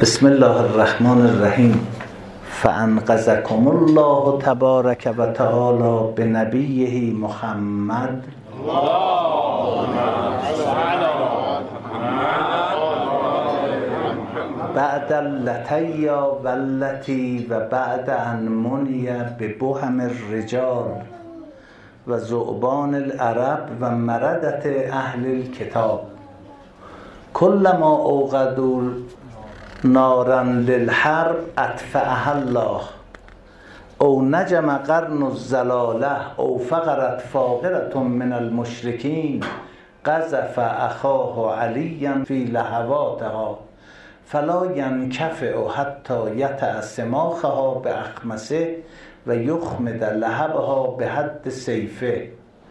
بسم الله الرحمن الرحیم. فانقذکم الله تبارک و تعالی بنبیه محمد بعد اللتیا واللتی و بعد ان منی ببهم الرجال و ذؤبان العرب و مردت اهل الکتاب کلما اوقدوا نارا للحرب اطفأها الله او نجم قرن الزلاله او فقرت فاقرة من المشرکین قذف اخاه علیا فی لهواتها فلا ینکفئ حتی یطأ سماخها باخمصه و یخمد لهبها به حد سیفه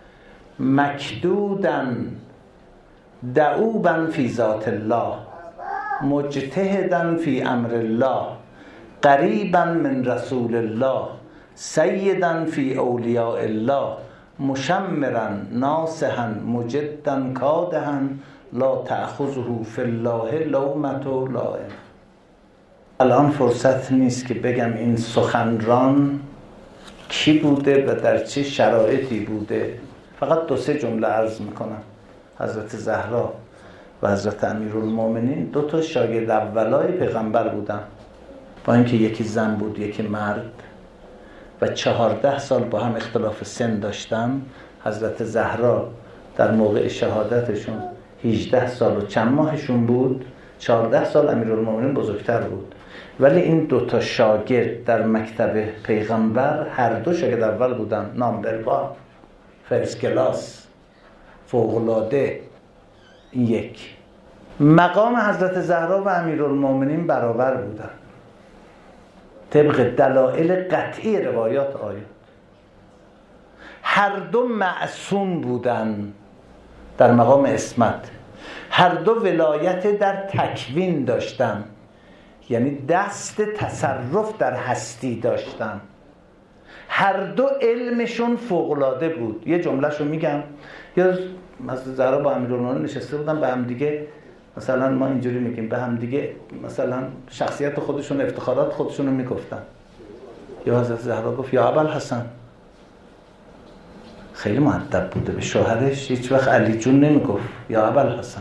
مکدودا دؤوبا فی ذات الله مجتهدا فی امر الله قریبا من رسول الله سیدا فی اولیاء الله مشمرا ناصحا مجدا کادحا لا تأخذه فی الله لومة لائم. الان فرصت نیست که بگم این سخنران کی بوده و در چه شرایطی بوده، فقط 2-3 جمله عرض میکنم. حضرت زهرا و حضرت امیرالمومنین 2 تا شاگرد اولای پیغمبر بودن، با اینکه یکی زن بود یکی مرد و 14 سال با هم اختلاف سن داشتن. حضرت زهرا در موقع شهادتشون 18 سال و چند ماهشون بود، 14 سال امیرالمومنین بزرگتر بود. ولی این 2 تا شاگرد در مکتب پیغمبر هر 2 شاگرد اول بودن، نامبر 1، فرست کلاس، فوق‌العاده. این یک. مقام حضرت زهرا و امیرالمومنین برابر بودن طبق دلایل قطعی روایات آیات. هر 2 معصوم بودن در مقام عصمت، هر 2 ولایت در تکوین داشتن، یعنی دست تصرف در هستی داشتن. هر 2 علمشون فوق‌العاده بود. یه جملهشو میگم. یا مثلا زهرا با امیرالمومنین نشسته بودن، به هم دیگه مثلا ما اینجوری میگیم، به هم دیگه مثلا شخصیت خودشون، افتخارات خودشون رو میگفتن. یا حضرت زهرا گفت یا ابوالحسن، خیلی مؤدب بوده، به شوهرش هیچ وقت علی جون نمیگفت، یا ابوالحسن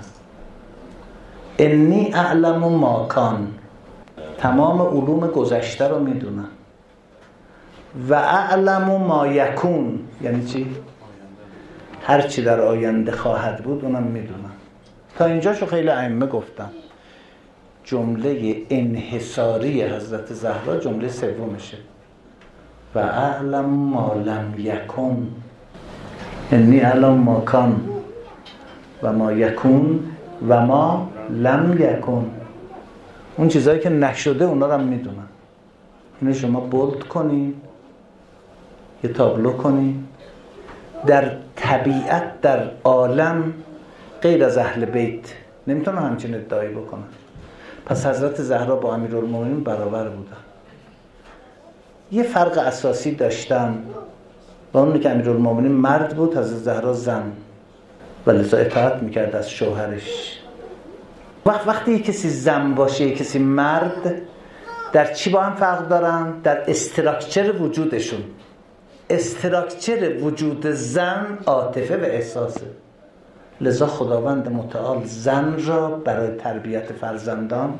انی اعلم ما کان، تمام علوم گذشته رو میدونم، و اعلم ما یکون، یعنی چی؟ هر چی در آینده خواهد بود اونم میدونم. تا اینجاشو خیلی ائمه گفتن. جمله انحصاری حضرت زهرا جمله سومشه، و اعلم ما لم یکن، انی اعلم ما کان و ما یکون و ما لم یکن. اون چیزایی که نشده اونا رو هم میدونم. اینو شما بولد کنین، یه تابلو کنین. در طبیعت، در عالم غیر از اهل بیت نمیتونه همچین ادعایی بکنن. پس حضرت زهرا با امیرالمومنین برابر بودن. یه فرق اساسی داشتن و اون که امیرالمومنین مرد بود، حضرت زهرا زن، و لذا اطاعت میکرد از شوهرش. وقتی کسی زن باشه کسی مرد، در چی با هم فرق دارن؟ در استراکچر وجودشون. استراکچر وجود زن عاطفه و احساسه. لذا خداوند متعال زن را برای تربیت فرزندان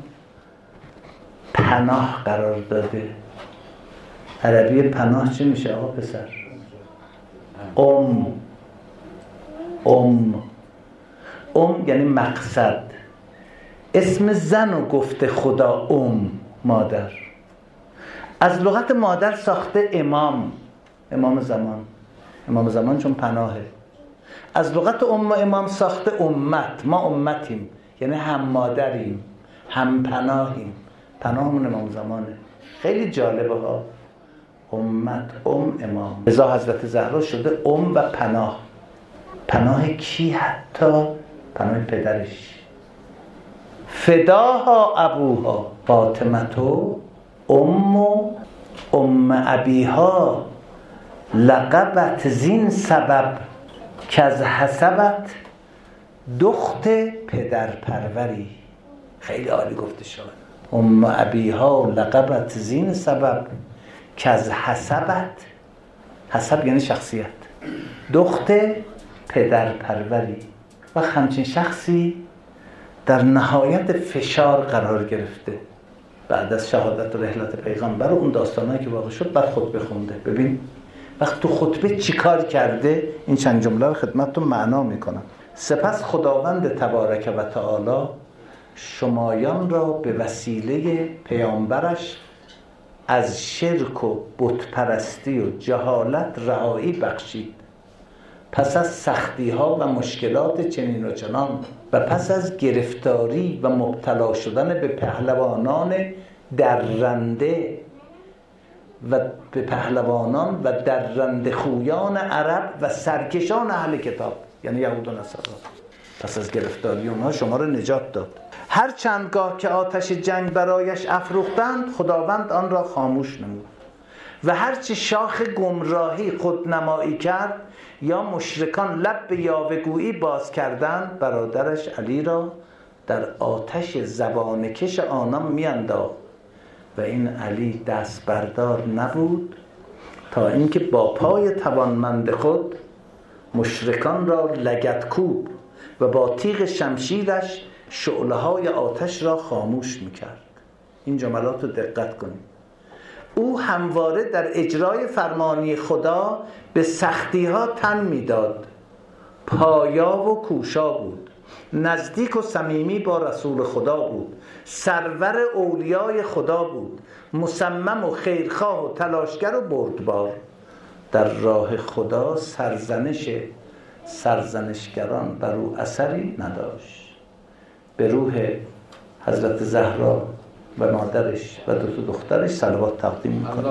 پناه قرار داده. عربی پناه چی میشه آقا پسر؟ ام یعنی مقصد. اسم زن رو گفته خدا مادر. از لغت مادر ساخته امام زمان چون پناهه. از لغت امام ساخته امت. ما امتیم، یعنی هم مادریم، هم پناهیم. پناهمون امام زمانه. خیلی جالبه ها. امت، امام. لذا حضرت زهرا شده و پناه. پناه کی؟ حتی پناه پدرش. فداها ابوها فاطمتو ام ابیها لقبت زین سبب که از حسبت دخت پدر پروری. خیلی عالی گفته شد. ابیها لقبت زین سبب که از حسبت، حسب یعنی شخصیت، دخت پدر پروری. و همچین شخصی در نهایت فشار قرار گرفته بعد از شهادت و رحلت پیغمبر و اون داستانایی که واقع شد بعد خطبه خونده. ببین وقت تو خطبه چی کار کرده، این چند جمله رو خدمتتون معنا میکنم. سپس خداوند تبارک و تعالی شمایان را به وسیله پیامبرش از شرک و بت پرستی و جهالت رهایی بخشید. پس از سختی ها و مشکلات چنین و چنان و پس از گرفتاری و مبتلا شدن به پهلوانان درنده و به پهلوانان و درنده خویان عرب و سرکشان اهل کتاب، یعنی یهود و نصارا، پس از گرفتاری اونها شما رو نجات داد. هر چندگاه که آتش جنگ برایش افروختند خداوند آن را خاموش نمود و هرچی شاخ گمراهی خودنمایی کرد یا مشرکان لب به یاوه‌گویی باز کردند برادرش علی را در آتش زبانکش آنان میانداخت و این علی دست بردار نبود تا اینکه با پای توانمند خود مشرکان را لگدکوب و با تیغ شمشیرش شعله‌های آتش را خاموش میکرد. این جملات رو دقت کنید. او همواره در اجرای فرمانی خدا به سختی ها تن میداد، پایا و کوشا بود، نزدیک و صمیمی با رسول خدا بود، سرور اولیای خدا بود، مصمم و خیرخواه و تلاشگر و بردبار. در راه خدا سرزنشگران بر او اثری نداشت. به روح حضرت زهرا و مادرش و دو دخترش صلوات تقدیم میکنه.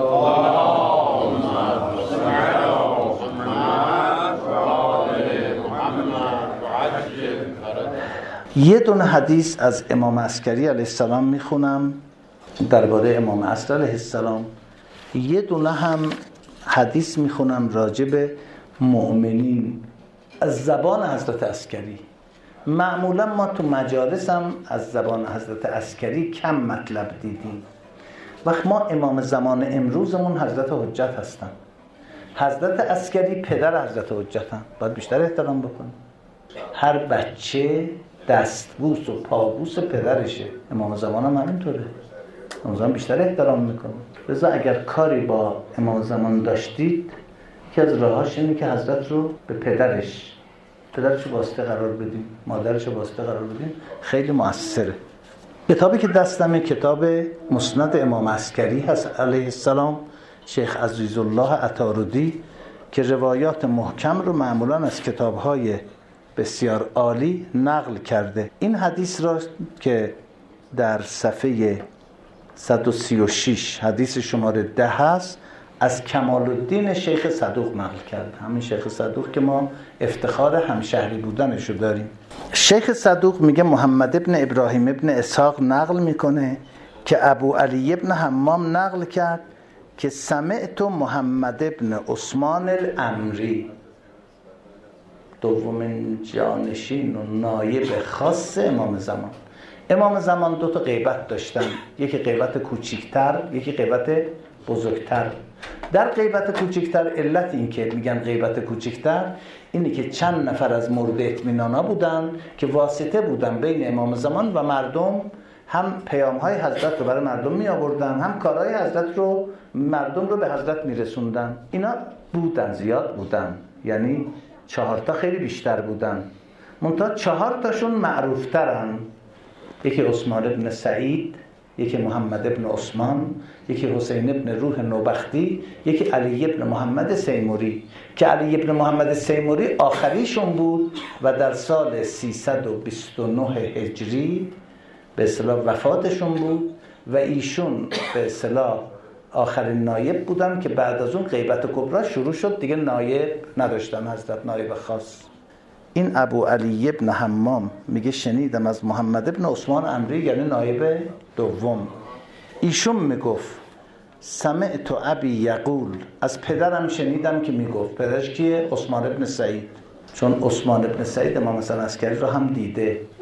یه دونه حدیث از امام عسکری علیه السلام میخونم درباره امام عصر علیه السلام. یه دونه هم حدیث میخونم راجع به مؤمنین از زبان حضرت عسکری. معمولا ما تو مجالس هم از زبان حضرت عسکری کم مطلب دیدیم. وقت ما امام زمان امروزمون حضرت حجت هستن. حضرت عسکری پدر حضرت حجت هم. باید بیشتر احترام بکنیم. هر بچه دستبوس و پابوس پدرشه. امام زمان هم همینطوره. امام زمان بیشتر احترام میکنه. لذا اگر کاری با امام زمان داشتید که از راهاش اینه که حضرت رو به پدرش واسطه قرار بدیم، مادرش واسطه قرار بدیم، خیلی مؤثره. کتابی که دستمه کتاب مسند امام عسکری هست علیه السلام، شیخ عزیزالله عطاردی، که روایات محکم رو معمولا از کتاب‌های بسیار عالی نقل کرده. این حدیث را که در صفحه 136 حدیث شماره 10 هست از کمال الدین شیخ صدوق نقل کرده. همین شیخ صدوق که ما افتخار همشهری بودنش رو داریم. شیخ صدوق میگه محمد ابن ابراهیم ابن اسحاق نقل میکنه که ابو علی ابن حمام نقل کرد که سمعت محمد ابن عثمان الامری، دومین جانشین و نایب خاص امام زمان. امام زمان دو تا غیبت داشتن، یکی غیبت کوچیکتر، یکی غیبت بزرگتر. در غیبت کوچکتر علت این که میگن غیبت کوچکتر اینه که چند نفر از مورد اطمینانا بودن که واسطه بودن بین امام زمان و مردم، هم پیام‌های حضرت رو برای مردم می آوردن، هم کارهای حضرت رو مردم رو به حضرت می رسوندن. اینا بودن، زیاد بودن، یعنی 4 تا خیلی بیشتر بودن. منتها 4 تاشون معروفترن. یکی عثمان ابن سعید، یکی محمد ابن عثمان، یکی حسین ابن روح نوبختی، یکی علی ابن محمد سیموری که علی ابن محمد سیموری آخریشون بود و در سال 329 هجری به اصطلاح وفاتشون بود و ایشون به اصطلاح آخرین نایب بودن که بعد از اون غیبت کبرا شروع شد، دیگه نایب نداشتن حضرت، نایب خاص. این ابو علی ابن حمام میگه شنیدم از محمد ابن عثمان امری، یعنی نایب دوم. ایشون میگفت سمعت ابی یقول، از پدرم شنیدم که میگفت. پدرش کیه؟ عثمان ابن سعید. چون عثمان ابن سعید امام حسن عسکری رو هم دیده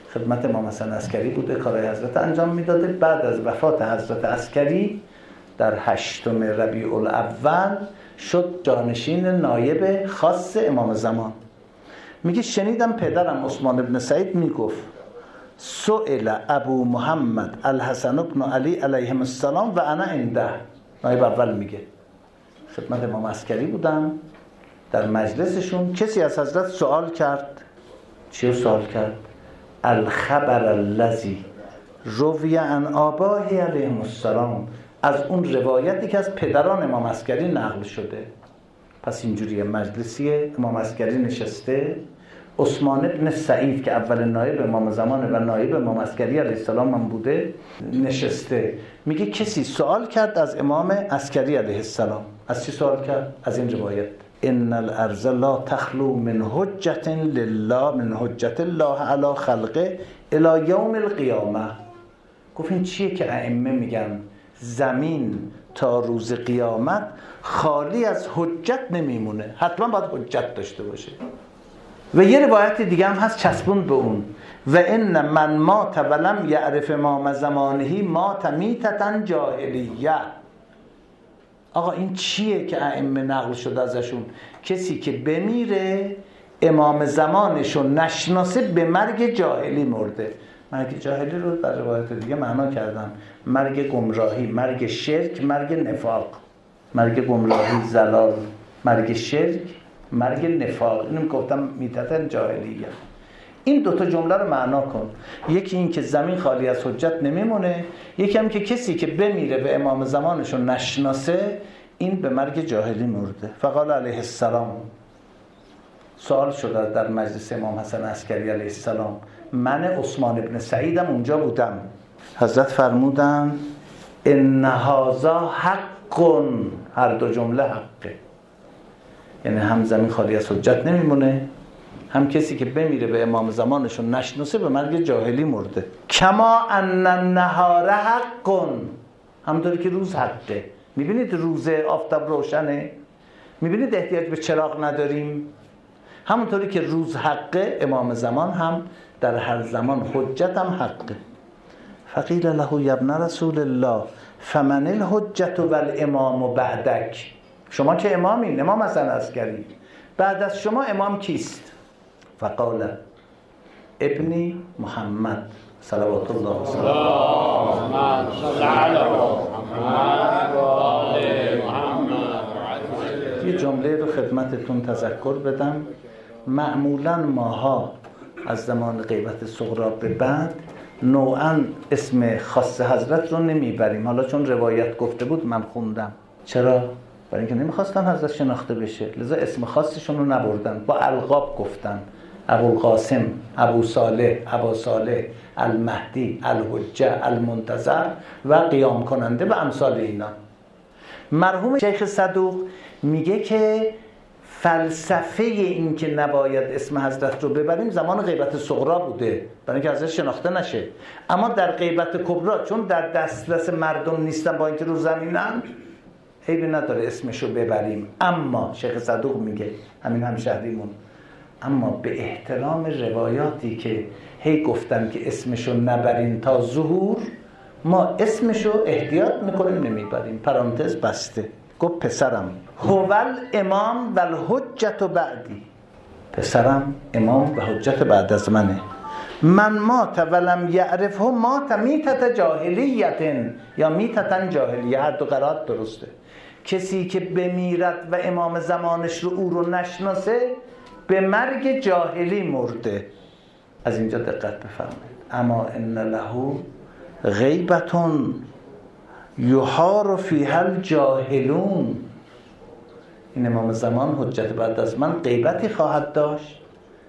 خدمت امام حسن عسکری بوده، کارهای حضرت انجام میداده. بعد از وفات حضرت عسکری در 8 ربیع الاول شد جانشین نایب خاص امام زمان. میگه شنیدم پدرم عثمان ابن سعید میگفت سئل ابو محمد الحسن ابن علی علیهم السلام و انا عنده. نایب اول میگه خدمت امام عسکری بودم، در مجلسشون کسی از حضرت سوال کرد. چی سوال کرد؟ الخبر الذی روی عن آبائه علیهم السلام، از اون روایتی که از پدران امام عسکری نقل شده. پس اینجوریه، مجلسی امام عسکری نشسته، عثمان ابن سعید که اول نایب امام زمانه و نایب امام عسکری علیه السلام هم بوده نشسته. میگه کسی سوال کرد از امام عسکری علیه السلام. از چی سوال کرد؟ از این روایت ان الارض لا تخلو من حجت لله من حجت الله علی خلقه الی یوم القیامه. گفت این چیه که ائمه میگن زمین تا روز قیامت خالی از حجت نمیمونه، حتما باید حجت داشته باشه. و یه روایت دیگه هم هست چسبون به اون و ان من مات ولم یعرف امام زمانه مات میتة جاهلیه. آقا این چیه که ائمه نقل شده ازشون؟ کسی که بمیره امام زمانشو نشناسه به مرگ جاهلی مرده. مرگ جاهلی رو در روایت دیگه معنا کردن مرگ گمراهی، مرگ شرک، مرگ نفاق. مرگ گمراهی زلال، مرگ شرک، مرگ نفاق. اینو گفتم میتة جاهلیه. این دوتا جمله رو معنا کن. یکی این که زمین خالی از حجت نمیمونه، یکی هم که کسی که بمیره به امام زمانشو نشناسه این به مرگ جاهلی مرده. فقال علیه السلام، سوال شده در مجلس امام حسن عسکری علیه السلام، من عثمان ابن سعیدم اونجا بودم. حضرت فرمودن ان هذا حق، هر دو جمله حقه. یعنی هم زمین خالی از حجت نمیمونه، هم کسی که بمیره به امام زمانشون نشناسه به مرگ جاهلی مرده. کما ان النهار حق، همونطوری که روز حقه. میبینید روز آفتاب روشنه، میبینید احتیاج به چراغ نداریم. همونطوری که روز حقه، امام زمان هم در هر زمان حجت هم حقه. فقیل له یا ابن رسول الله فمن الحجت والامام بعدک. شما که امامین، امام حسن عسکری، بعد از شما امام کیست؟ فقال ابنی محمد صلوات الله علیه. یه جمله رو خدمتتون تذکر بدم. معمولاً ماها از زمان غیبت صغرا به بعد نوعاً اسم خاص حضرت رو نمیبریم. حالا چون روایت گفته بود من خوندم. چرا؟ برای اینکه نمیخواستن حضرت شناخته بشه، لذا اسم خاصشون رو نبردن، با القاب گفتن. ابوالقاسم، ابو صالح، ابا صالح، المهدی، الحجه، المنتظر و قیام کننده و امثال اینا. مرحوم شیخ صدوق میگه که فلسفه این که نباید اسم حضرت رو ببریم زمان غیبت صغرا بوده، برای اینکه حضرت شناخته نشه. اما در غیبت کبرا چون در دسترس مردم نیستن، با اینکه رو زمینن، عیبی نداره اسمشو ببریم. اما شیخ صدوق میگه، همین همشهریمون، اما به احترام روایاتی که هی گفتن که اسمشو نبرین تا ظهور، ما اسمشو احتیاط میکنیم نمیبریم. پرانتز بسته. گفت پسرم هوال امام و الحجت بعدی، پسرم امام و حجت بعد از منه. من مات ولم یعرفه مات میتة جاهلیت یا میتة جاهلیه، هر دو قرائت درسته. کسی که بمیرد و امام زمانش رو او رو نشناسه به مرگ جاهلی مرده. از اینجا دقت بفرمایید. اما ان له غیبتون یحار فیها الجاهلون. این امام زمان حجت بعد از من غیبتی خواهد داشت.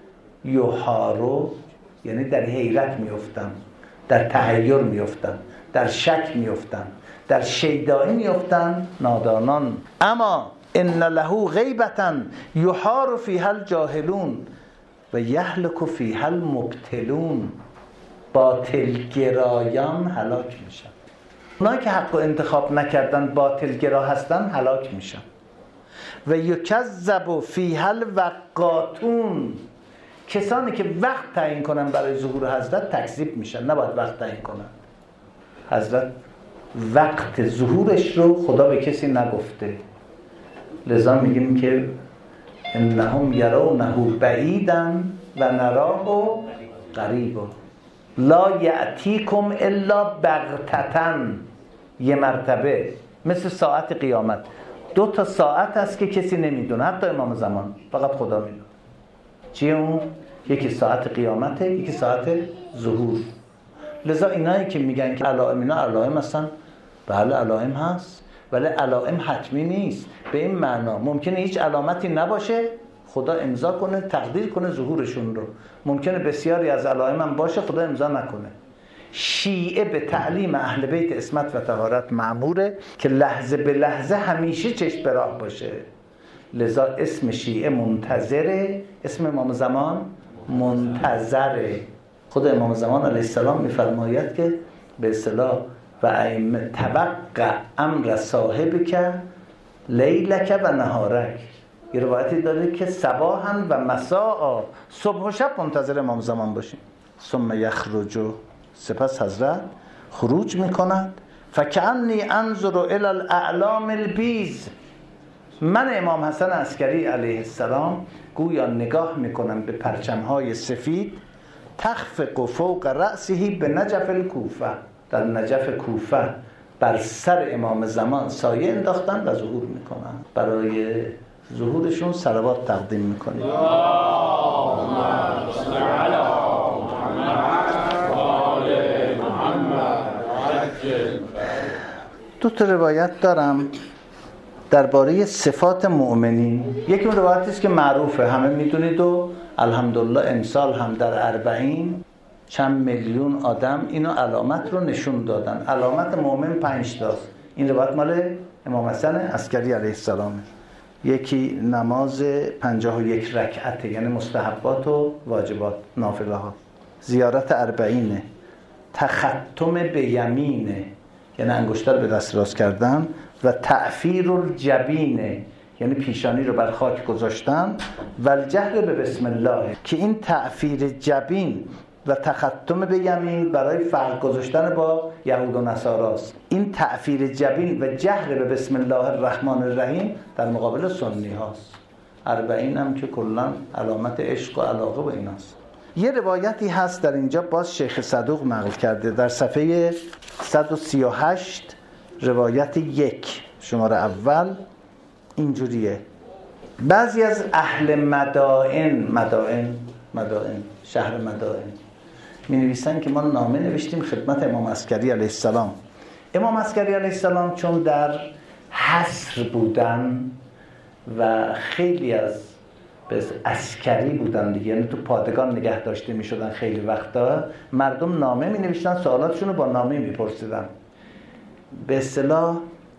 یحارو یعنی در حیرت میفتن، در تحیر میفتن، در شک میفتن، در شیدایی میفتن نادانان. اما ان له غیبتا یحار فیها الجاهلون و یهلک فیها المبتلون. باطلگرایان هلاک میشن. اونایی که حق و انتخاب نکردن باطلگرا هستن هلاک میشن. و یکذب فیها الوقاتون. کسانی که وقت تعیین کنن برای ظهور حضرت تکذیب میشن. نباید وقت تعیین کنن. حضرت وقت ظهورش رو خدا به کسی نگفته، لذا میگیم که انهم یرونه بعیدا و نراه قریبا لا یأتیکم الا بغتة. یه مرتبه مثل ساعت قیامت 2 ساعت هست که کسی نمیدونه، حتی امام زمان، فقط خدا میدونه. چیه اون؟ یکی ساعت قیامته، یکی ساعت ظهور. لذا اینایی که میگن که علائم اینا علائم هستن، بله علائم هست، ولی علائم حتمی نیست. به این معنا ممکنه هیچ علامتی نباشه، خدا امضا کنه تقدیر کنه ظهورشون رو. ممکنه بسیاری از علائم هم باشه، خدا امضا نکنه. شیعه به تعلیم اهل بیت عصمت و طهارت مأموره که لحظه به لحظه همیشه چشم به راه باشه. لذا اسم شیعه منتظره، اسم امام زمان منتظره. خود امام زمان علیه السلام میفرماید که به اصطلاح و ائمه توقع امر صاحبک لیلک و نهارک. یه روایتی داره که صباحا و مساء، صبح و شب منتظر امام زمان باشیم. ثم یخرج، سپس حضرت خروج میکنند. فکأنی انظر الی الاعلام البیض. من امام حسن عسکری علیه السلام گویا نگاه میکنم به پرچمهای سفید تخفق فوق رأسه به نجف الکوفه. در نجف کوفه بر سر امام زمان سایه انداختن و ظهور میکنن. برای ظهورشون صلوات تقدیم میکنیم. دو تا روایت دارم درباره صفات مؤمنین. یکی اون روایتی است که معروفه، همه میدونید و الحمدلله امسال هم در 40 چند میلیون آدم اینو علامت رو نشون دادن. علامت مؤمن 5 تاست. این روایت مال امام حسن عسکری علیه السلامه. یکی نماز 51 رکعته، یعنی مستحبات و واجبات، نافله ها. زیارت 40، تختم به یمینه، یعنی انگشتر به دست راست کردن، و تعفیر الجبینه، یعنی پیشانی رو بر خاک گذاشتن، و الجهر به بسم الله، که این تعفیر جبین و تختم به یمین برای فرق گذاشتن با یهود و نصاراست. این تعفیر جبین و جهر به بسم الله الرحمن الرحیم در مقابل سنی هاست. 40 هم که کلا علامت عشق و علاقه به ایناست. یه روایتی هست در اینجا باز شیخ صدوق نقل کرده در صفحه 138 روایت 1 شماره اول اینجوریه: بعضی از اهل مدائن شهر مدائن می نویسن که ما نامه نوشتیم خدمت امام عسکری علیه السلام. امام عسکری علیه السلام چون در حصر بودن و خیلی از عسکری بودن دیگه، یعنی تو پادگان نگه داشته می شدن، خیلی وقتا مردم نامه می نوشتن، سوالاتشون رو با نامه می پرسیدن. به اصطلاح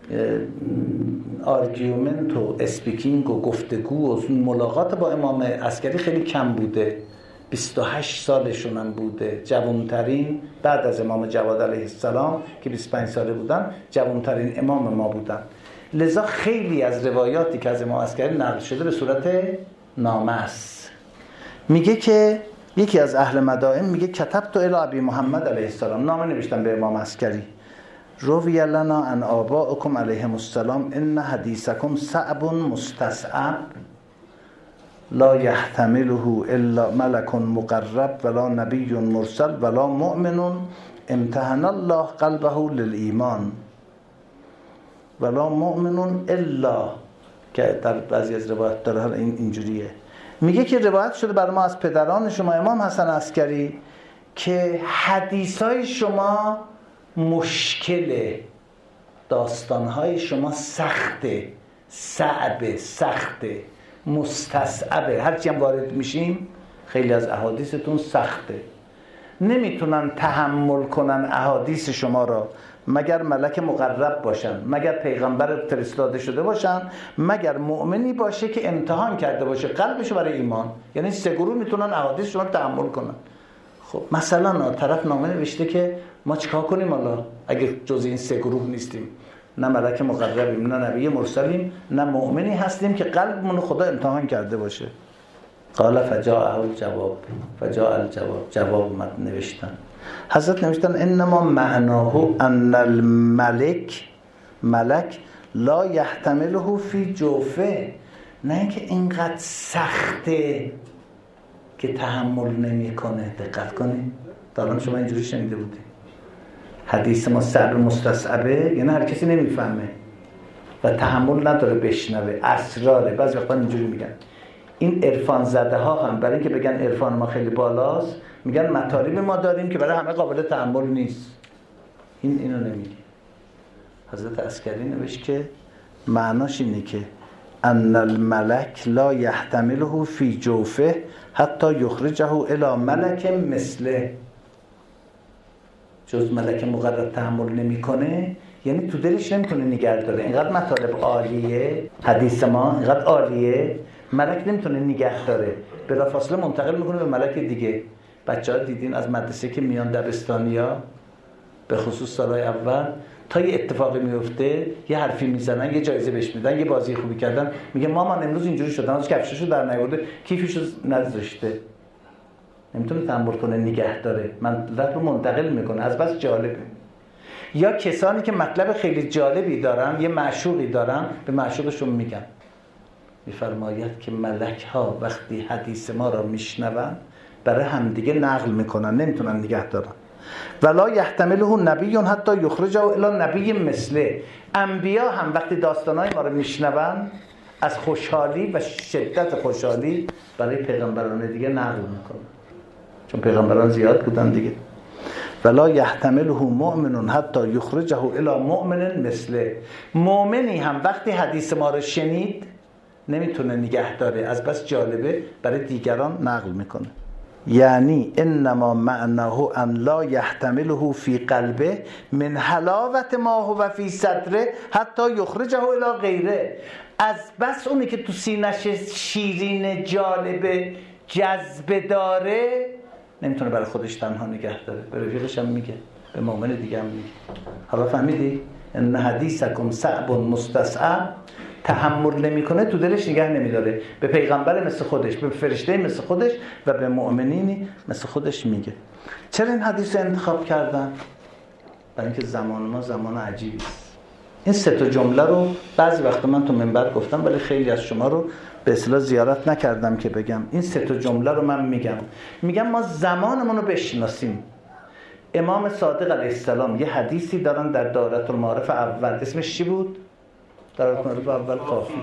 آرگومنت و اسپیکینگ و گفتگو و ملاقات با امام عسکری خیلی کم بوده. 28 سالشون هم بوده. جوانترین بعد از امام جواد علیه السلام که 25 ساله بودن، جوانترین امام ما بودن. لذا خیلی از روایاتی که از امام عسکری نقل شده به صورت نامه است. میگه که یکی از اهل مدائن میگه کتبت الی ابی محمد علیه السلام، نامه نوشتم به امام عسکری: روی لنا عن آبائکم علیهم السلام ان حدیثکم صعب مستصعب لا یحتمله الا ملک مقرب ولا نبی مرسل ولا مؤمن امتحن الله قلبه للایمان ولا مؤمن الا، که در بعضی از روایات داره اینجوریه. میگه که روایت شده بر ما از پدران شما امام حسن عسکری که حدیثای شما مشکله، داستانهای شما سخته، صعبه، سخته، مستصعبه. هرچی هم وارد میشیم خیلی از احادیثتون سخته، نمیتونن تحمل کنن احادیث شما را مگر ملک مقرب باشن، مگر پیغمبر فرستاده شده باشن، مگر مؤمنی باشه که امتحان کرده باشه قلبشو برای ایمان. یعنی 3 گروه میتونن احادیث شما تحمل کنن. خب مثلا طرف نامه نوشته که ما چیکار کنیم حالا اگه جز این 3 گروه نیستیم؟ نه ملک مقربیم، نه نبی مرسلیم، نه مؤمنی هستیم که قلبمون خدا امتحان کرده باشه. قال فجاء الجواب جواب اومد نوشتن. حضرت نوشتن انما معناه ان الملک لا یحتمله فی جوفه، نه اینکه اینقدر سخته که تحمل نمیکنه. دقت کنید، دارم شما اینجوری شنیده بودی حدیث ما صبر مستصعبه، یعنی هر کسی نمیفهمه و تحمل نداره بشنوه، اسراره. بعضی وقتا اینجوری میگن. این عرفان زده ها هم برای اینکه بگن عرفان ما خیلی بالاست، میگن مطالب ما داریم که برای همه قابل تحمل نیست. اینو نمیگه. حضرت عسکری نوشت که معناش اینه که ان الملک لا یحتمله فی جوفه حتی یخرجه الی ملک مثله. جز ملک مقرب تحمل نمیکنه، یعنی تو دلش نمیتونه نگه داره. اینقدر مطالب عالیه، حدیث ما اینقدر عالیه، ملک نمیتونه نگه داره، بلافاصله منتقل میکنه به ملک دیگه. بچه‌ها دیدین از مدرسه که میان دبستانیا، به خصوص سالهای اول، تا یه اتفاقی میفته یه حرفی میزنن، یه جایزه بهش میدن، یه بازی خوبی کردن، میگه مامان امروز اینجوری شد، از کفششو در نیاورده، کیفشو نذاشته. نمیتونه تحمل کنه نگه داره، مطلب رو منتقل میکنه، از بس جالبه. یا کسانی که مطلب خیلی جالبی دارن، یه معشوقی دارن، به معشوقشون میگن. میفرماید که ملک ها وقتی حدیث ما را میشنون برای همدیگه نقل میکنن، نمیتونن نگه دارن. ولا یحتمله نبی حتی یخرجه الی نبی مثله. انبیا هم وقتی داستانای ما رو میشنون از خوشحالی و شدت خوشحالی برای پیغمبران دیگه نقل میکنن، چون پیغمبران زیاد بودن دیگه. ولا یحتمله مؤمن حتی یخرجه الی مؤمن مثله. مؤمنی هم وقتی حدیث ما رو شنید نمیتونه نگه داره، از بس جالبه برای دیگران نقل میکنه. یعنی انما معناه ان لا یحتمله فی قلبه من حلاوت ما هو فی صدره حتی یخرجه الی غیره. از بس اونی که تو سینه‌اش شیرین، جالبه، جذبه داره، نمیتونه برای خودش تنها نگه داره، به رفیقش هم میگه، به مؤمن دیگه هم میگه. حالا فهمیدی؟ ان حدیثکم صعب مستصعب. تحمل نمیکنه، تو دلش نگه نمیداره، به پیغمبر مثل خودش، به فرشته مثل خودش و به مؤمنینی مثل خودش میگه. چرا این حدیث رو انتخاب کردن؟ برای اینکه زمان ما زمان عجیبی است. این سه تا جمله رو بعضی وقتا من تو منبر گفتم، ولی خیلی از شما رو به اصطلاح زیارت نکردم که بگم. این سه تا جمله رو من میگم ما زمانمون رو بشناسیم. امام صادق علیه السلام یه حدیثی دارن در دایره المعارف اول، اسمش چی بود؟ دایره المعارف اول کافی.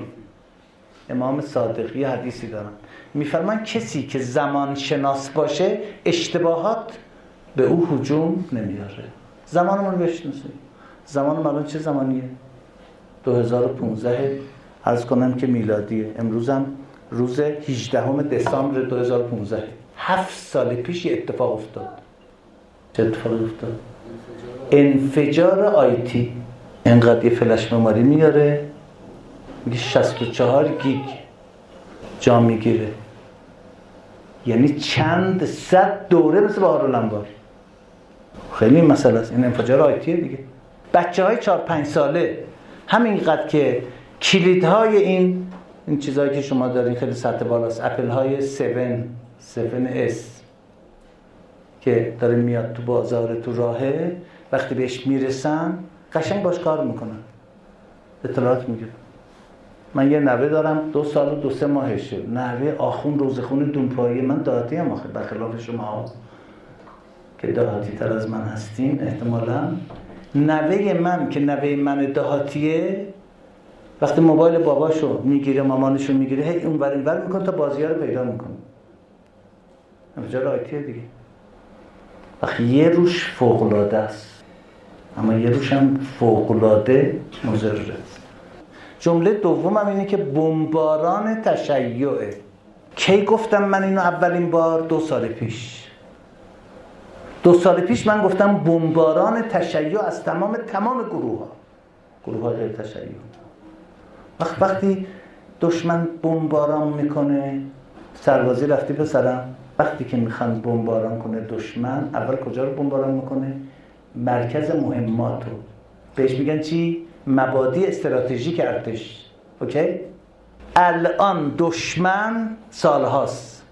امام صادق یه حدیثی دارن، میفرمان کسی که زمان شناس باشه اشتباهات به او هجوم نمیاره. زمانمون رو بشناسیم. زمان الان چه زمانیه؟ 2015 عرض کنم که میلادیه. امروز هم روز 18 دسامبر 2015. 7 سال پیش یه اتفاق افتاد. چه اتفاقی افتاد؟ انفجار آیتی. اینقدر یه فلش مموری میاره، میگه 64 گیگ جا میگیره، یعنی چند صد دوره مثل بهار الانوار. خیلی مسئله است. این انفجار آیتیه دیگه. بچه‌های 4-5 ساله همینقدر که کلیدهای این چیزایی که شما دارین خیلی سطح بالاست، اپل های 7S که داره میاد تو بازار، تو راهه، وقتی بهش میرسن قشنگ باش کار میکنن، اطلاعات میگیرن. من یه نوه دارم 2 سال و 2-3 ماهشه، نوه آخون روزخون دونپایی. من دهاتی هم آخه، برخلاف شما که دهاتی تر از من هستین احتمالاً. نوه من که نوه من دهاتیه، وقتی موبایل باباشو میگیره، مامانشو میگیره، هی اونور اینور میکنه تا بازی‌ها رو پیدا میکنه. انفجار آیتیه دیگه. وقتی یه روش فوق‌العاده است، اما یه روش هم فوق‌العاده مضره. جمله دومم اینه که بمباران تشیعه. کی گفتم من اینو اولین بار؟ 2 سال پیش. 2 سال پیش من گفتم بمباران تشیع از تمام گروه ها غیر تشیع. وقتی دشمن بمباران میکنه، سربازی رفتی پسرم، وقتی که میخوان بمباران کنه دشمن، اول کجا رو بمباران میکنه؟ مرکز مهماتو. بهش میگن چی؟ مبادی استراتژیک ارتش. اوکی؟ الان دشمن سالهاست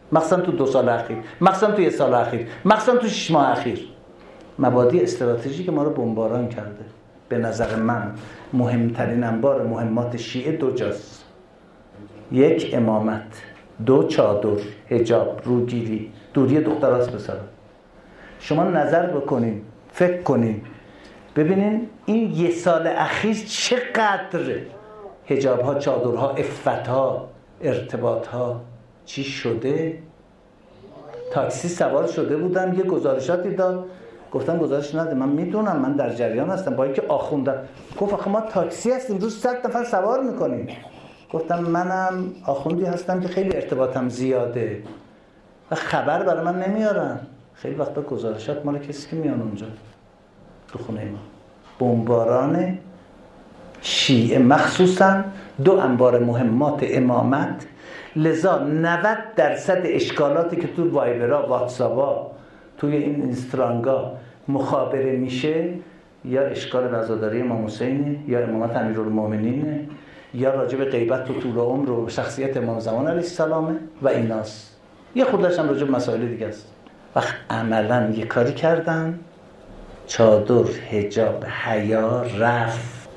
مخصوصا تو 2 سال اخیر، مخصوصا تو 1 سال اخیر، مخصوصا تو 6 ماه اخیر. مبادی استراتژی که ما رو بمباران کرده. به نظر من مهمترین انبار مهمات شیعه 2 جاست. 1 امامت، 2 چادر، حجاب، روگیری، دوری دختر از پسر. شما نظر بکنین، فکر کنین، ببینین این 1 سال اخیر چقدر حجاب ها، چادرها، عفت ها، ارتباط ها چی شده. تاکسی سوار شده بودم، یه گزارشاتی داد، گفتم گزارش نده، من میدونم، من در جریان هستم، با اینکه آخوندم. گفت آخه ما تاکسی هستیم روز 100 نفر سوار میکنیم. گفتم منم آخوندی هستم که خیلی ارتباطم زیاده و خبر برای من نمیارن. خیلی وقتا گزارشات مال کسی که میان اونجا تو خونه ما. بمباران شیعه مخصوصا 2 انبار مهمات امامت. لذا 90% اشکالاتی که تو وایبرها، واتساپا، توی این اینسترانگا مخابره میشه یا اشکال عزاداری امام حسینه یا امامت امیرالمومنینه یا راجع به غیبت و طول عمر و شخصیت امام زمان علیه السلامه و ایناست. یه خودش هم راجع به مسائل دیگه است. وقت عملا یه کاری کردن، چادر، حجاب، حیا رفت.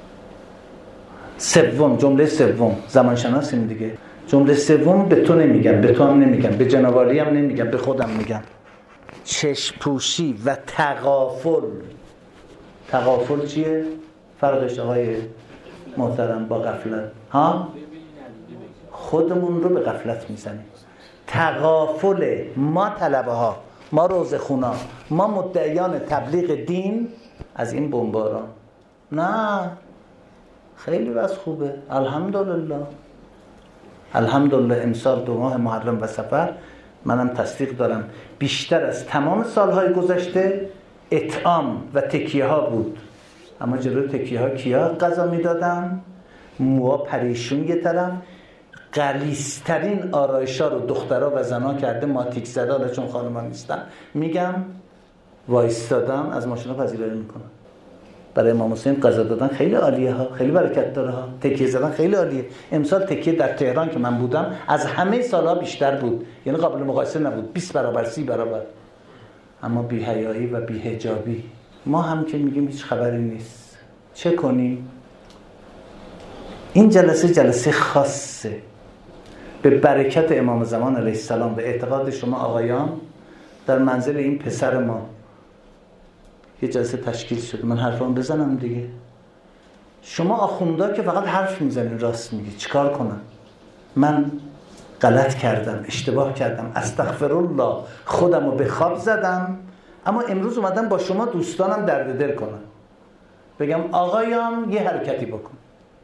جمله سوم زمان شناسیم دیگه. جمله سوم به تو نمیگم، به تو هم نمیگم، به جناب عالی هم نمیگم، به خودم میگم. چشم پوشی و تغافل. تغافل چیه؟ فرقش آقای محترم با غفلت. ها؟ خودمون رو به غفلت میزنیم. تغافل ما طلبه ها، ما روزخونا، ما مدعیان تبلیغ دین از این بمباران. نه خیلی وضع خوبه، الحمدلله. الحمدلله امسال 2 ماه محرم و صفر منم تصدیق دارم بیشتر از تمام سالهای گذشته اطعام و تکیه ها بود. اما جلوی تکیه ها کیا غذا میدادن؟ موها پریشون یه طرف، غلیظترین آرایش‌ها رو دخترها و زنها کرده، ماتیک زده، حالا چون خانمان نیستن میگم وایستادن از ماشینا پذیرایی میکنن. برای امام حسین غذا دادن خیلی عالیه ها، خیلی برکت داره ها. تکیه زدن خیلی عالیه. امسال تکیه در تهران که من بودم از همه سالها بیشتر بود، یعنی قابل مقایسه نبود، 20 برابر 30 برابر. اما بی‌حیایی و بی‌حجابی ما هم که میگیم هیچ خبری نیست. چه کنیم؟ این جلسه خاصه به برکت امام زمان علیه السلام و اعتقاد شما آقایان در منزل این پسر ما یه جلسه تشکیل شد. من حرفام بزنم دیگه. شما آخوندا که فقط حرف میزنین، راست میگی، چیکار کنم؟ من غلط کردم، اشتباه کردم، استغفرالله، خودم رو به خواب زدم. اما امروز اومدم با شما دوستانم درد دل کنم، بگم آقایان یه حرکتی بکن.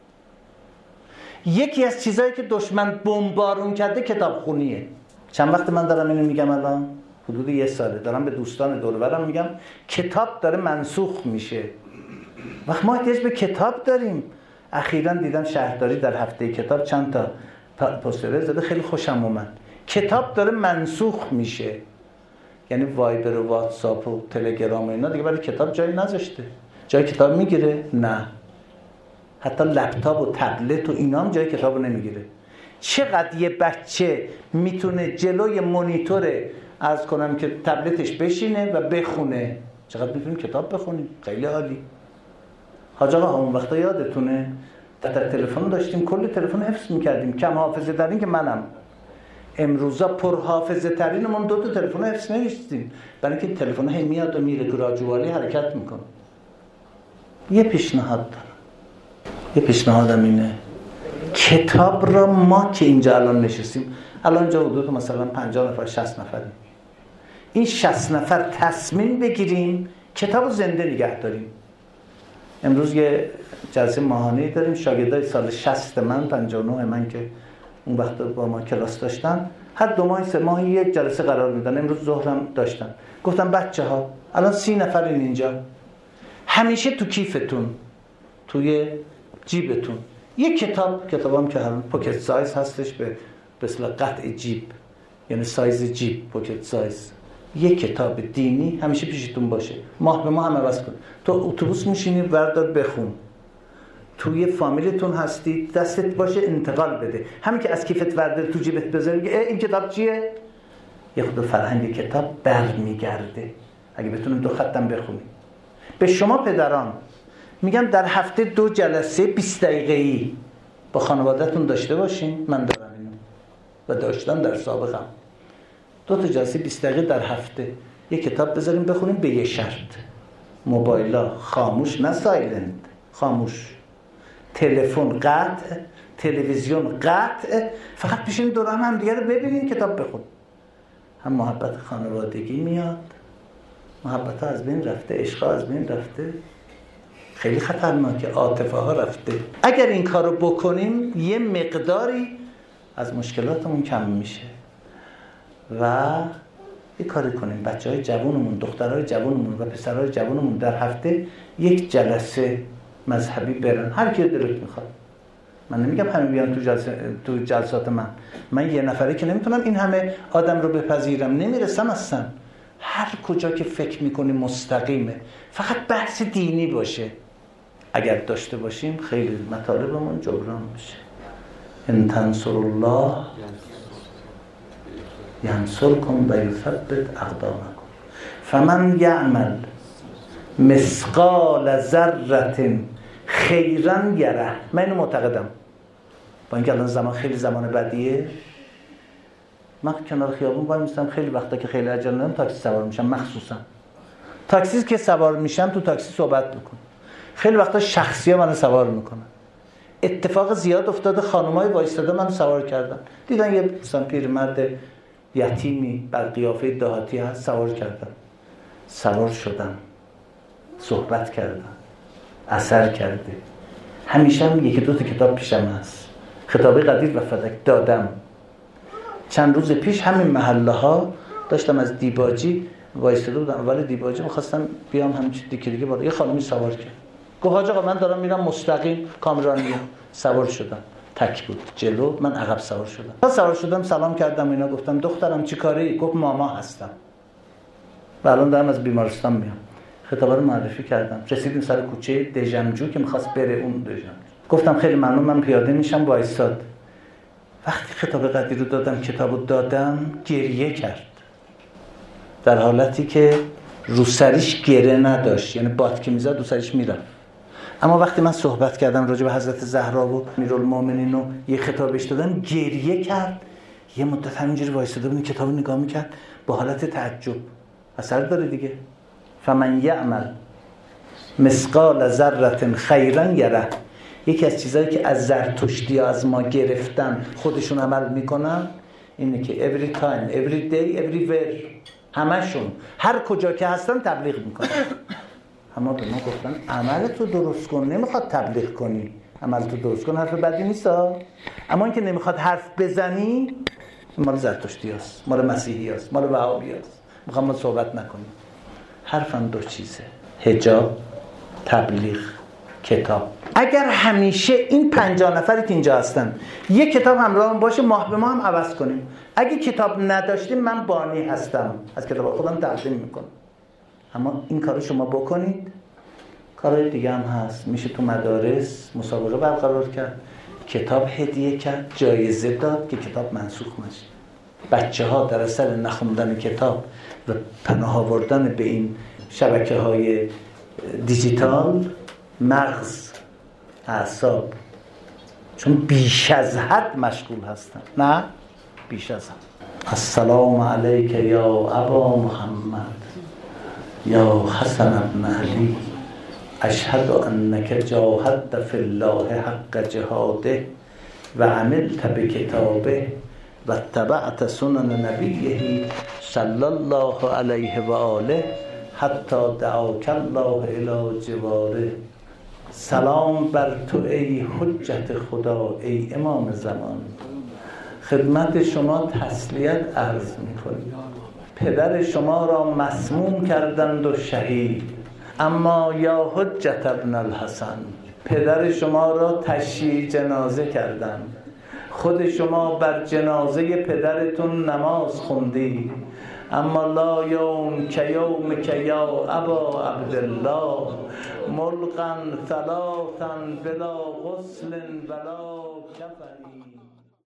یکی از چیزایی که دشمن بمبارون کرده کتابخونیه. چند وقت من دارم اینو میگم، الان حدود 1 ساله دارم به دوستان دور و برم میگم کتاب داره منسوخ میشه. وقت ما احتیاج به کتاب داریم. اخیراً دیدم شهرداری در هفته کتاب چند تا پوستر زده، خیلی خوشم اومد. کتاب داره منسوخ میشه، یعنی وایبر و واتساپ و تلگرام و اینا دیگه برای کتاب جایی نذاشته. جای کتاب میگیره؟ نه. حتی لپتاپ و تبلت و اینا هم جای کتابو نمیگیره. چقدر یه بچه میتونه جلوی مانیتور عرض کنم که تبلتش بشینه و بخونه؟ چقدر میتونیم کتاب بخونیم؟ خیلی عالی. حاج آقا همون وقتا یادتونه در تلفن داشتیم، کل تلفن حفظ میکردیم، کم حافظه ترین که منم. امروزا پر حافظه ترینمون 2 تا تلفن حفظ نمی‌شدیم، برای اینکه تلفن هی میاد و میره، گراجوالی حرکت میکنه. یه پیشنهادم اینه، کتاب را ما که اینجا الان نشستیم، الان اینجا حدود مثلا 50 نفر 60 نفریم، این 60 نفر تصمیم بگیریم کتاب رو زنده نگه داریم. امروز یه جلسه ماهانه‌ای داریم، شاگردای سال 60 من 59 من که اون وقت با ما کلاس داشتن، هر 2 ماه 3 ماه یک جلسه قرار میدن. امروز ظهرم داشتن، گفتم بچه‌ها الان 30 نفرین اینجا، همیشه تو کیفتون، توی جیبتون یک کتابم که هرون پوکت سایز هستش، به اصطلاح قطع جیب، یعنی سایز جیب، پوکت سایز، یک کتاب دینی همیشه پیشتون باشه. ماه به ماه هم عوض کن. تو اتوبوس میشینی بردار بخون، توی فامیلتون هستی دستت باشه انتقال بده. همین که از کیفت ورده تو جیبت بذاری، این کتاب چیه؟ یه خود فرهنگ کتاب برمیگرده. اگه بتونیم 2 خطم بخونیم. به شما پدران میگم در هفته 2 جلسه 20 دقیقه‌ای با خانواده‌تون داشته باشین. من دارم اینو و داشتم در سابقم. 2 تا جلسه 20 دقیقه در هفته یه کتاب بذاریم بخونیم به یه شرط. موبایلا خاموش، نه سایلنت، خاموش. تلفن قطع، تلویزیون قطع. فقط بشین دور هم دیگه رو ببینین، کتاب بخون. هم محبت خانوادگی میاد، محبت ها از بین رفته، عشق ها از بین رفته، خیلی خطرناکه، عاطفه ها رفته. اگر این کارو بکنیم یه مقداری از مشکلاتمون کم میشه. و یه کاری کنیم بچهای جوانمون، دخترهای جوانمون و پسرهای جوانمون در هفته 1 جلسه مذهبی برن، هر کی دلت میخواد. من نمیگم همه بیان تو جلسات من یه نفره که نمیتونم این همه آدم رو بپذیرم، نمیرسم اصلا. هر کجا که فکر میکنی مستقیمه، فقط بحث دینی باشه، اگر داشته باشیم خیلی مطالبمون جبران میشه. ان تنصروا الله ینصرکم و یثبت اقدامکم فمن یعمل مثقال ذره خیرا یره. من اینو معتقدم، با اینکه الان زمان خیلی زمان بدیه. من کنار خیابون وای میستم، خیلی وقتا که خیلی عجله دارم تاکسی سوار میشم. مخصوصا تاکسی که سوار میشم تو تاکسی صحبت میکنم. خیلی وقتا شخصیه منو سوار میکنن. اتفاق زیاد افتاده، خانمای وایستاده منو سوار کردن، دیدن یه مثلا پیرمرد یتیمی بر قیافه دهاتی هست، سوار کردن. سوار شدم، صحبت کردم، اثر کرده. همیشه هم 1-2 تا کتاب پیشم هست، خطابه قدیر و فدک دادم. چند روز پیش همین محله ها داشتم از دیباجی وایستاده بودم، اول دیباجی می‌خواستم بیام همین دیگه بالا، یه خانمی سوار کرد. گفت حاج آقا من دارم میرم مستقیم کامرانیه. سوار شدم، تک بود جلو، من عقب سوار شدم. تا سوار شدم سلام کردم، اینا گفتم دخترم چی کاری؟ گفت ماما هستم و الان دارم از بیمارستان میام. خطابه رو معرفی کردم. رسیدیم سر کوچه دژمجو که می‌خواست بره اون دژمجو. گفتم خیلی ممنون، من پیاده میشم. وایساد. وقتی خطاب قدیر رو دادم، کتابو دادم، گریه کرد، در حالتی که رو سریش گره نداشت، یعنی باد که میزد رو سریش میرفت. اما وقتی من صحبت کردم راجع به حضرت زهرا و امیرالمومنین و یه خطابش دادم، گریه کرد. یه مدت همینجوری وایساده بود کتابو نگاه میکرد با حالت تعجب. اثر داره دیگه. فمن یعمل مثقال ذره خیرا یره. یکی از چیزایی که از زرتشتی از ما گرفتن خودشون عمل میکنن اینه که every time, every day, everywhere، همشون هر کجا که هستن تبلیغ میکنن. اما به ما گفتن عمل تو درست کن، نمیخواد تبلیغ کنی، عمل تو درست کن. حرف بدی نیستا، اما اینکه نمیخواد حرف بزنی مال زرتشتی هست، مال مسیحی هست، مال وهابی هست. میخوام ما صحبت نکنیم. حرفم 2 چیزه: حجاب، تبلیغ، کتاب. اگر همیشه این 50 نفری که اینجا هستن یک کتاب همراهمون باشه، ماه به ماه هم عوض کنیم. اگه کتاب نداشتیم من بانی هستم، از کتاب خودم تقدیم میکنم. اما این کارو شما بکنید. کارهای دیگه هم هست، میشه تو مدارس مسابقه برقرار کرد، کتاب هدیه کرد، جایزه داد که کتاب منسوخ نشه. بچه‌ها در اثر نخوندن کتاب و پناه آوردن به این شبکه‌های دیجیتال، مغز، اعصاب، چون بیش از حد مشغول هستن. نه بیش از حد. السلام علیک یا ابا محمد یا حسن ابن علی، اشهد انک جاهدت فی الله حق جهاده و عملت بکتابه و اتبعت سنن نبیه صلی الله علیه و آله حتی دعاک الله الی جواره. سلام بر تو ای حجت خدا، ای امام زمان. خدمت شما تسلیت عرض می‌کنیم. پدر شما را مسموم کردند و شهید، اما یا حجت ابن الحسن، پدر شما را تشییع جنازه کردند. خود شما بر جنازه پدرتون نماز خوندید، اما لا یوم که یوم که یا ابا عبدالله، ملقا ثلاثا بلا غسل بلا کفنی.